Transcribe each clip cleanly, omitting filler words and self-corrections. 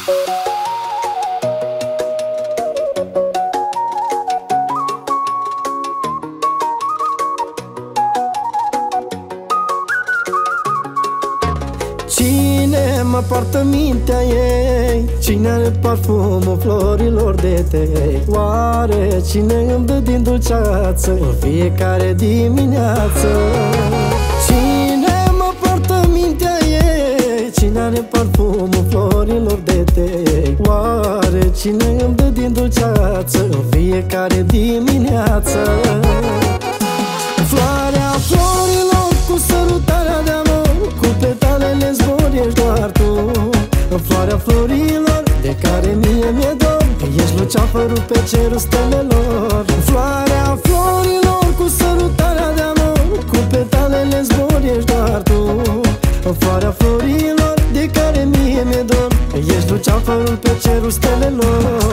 Cine mă poartă mintea ei? Cine are parfumul florilor de tei? Oare cine îmi dă din dulceață în fiecare dimineață? Cine mă poartă mintea ei? Cine are parfumul florilor de tei? Oare cine îmi dă din dulceață în fiecare dimineață? Floarea florilor cu sărutarea de amor, cu petalele zbor, ești doar tu. În floarea florilor de care mie mi-e dor, ești luceafărul pe cerul stelelor. În floarea florilor cu sărutarea de amor, cu petalele zbor, ești doar tu. În floarea florilor de care mie mi-e dor, ești luceafărul pe cerul stelelor.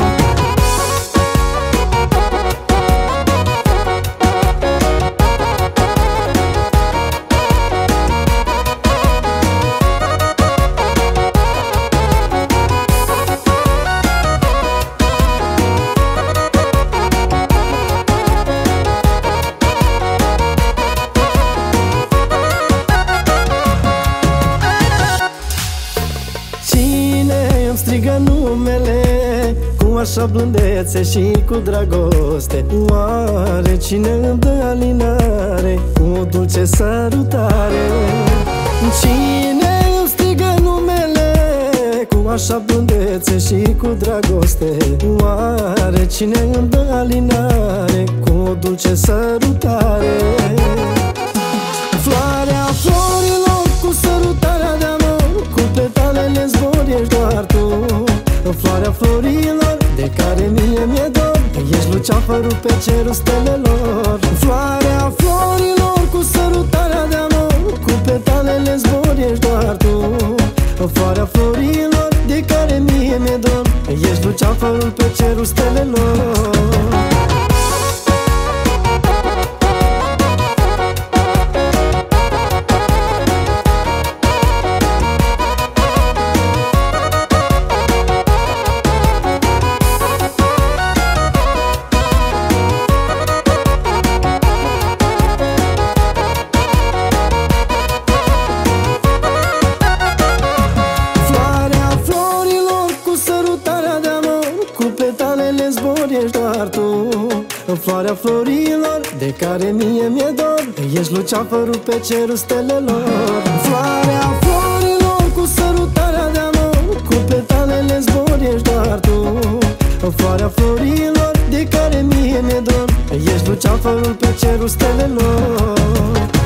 Îmi strigă numele cu așa blândețe și cu dragoste? Oare cine îmi dă alinare cu o dulce sărutare? Cine îmi strigă numele cu așa blândețe și cu dragoste? Oare cine îmi dă alinare cu o dulce sărutare? Floarea florilor cu sărutarea de amor, cu petalele zbor, ești doar tu. În floarea florilor de care mie mi-e dor, ești luceafărul pe cerul stelelor. În floarea florilor cu sărutarea de amor, cu petalele zbor, ești doar tu. În floarea florilor de care mie mi-e dor, ești luceafărul pe cerul stelelor. Ești doar tu. În floarea florilor de care mie mi-e dor, ești luceafărul pe cerul stelelor. În floarea florilor cu sărutarea de amor, cu petalele zbor, ești doar tu. În floarea florilor de care mie mi-e dor, ești luceafărul pe cerul stelelor.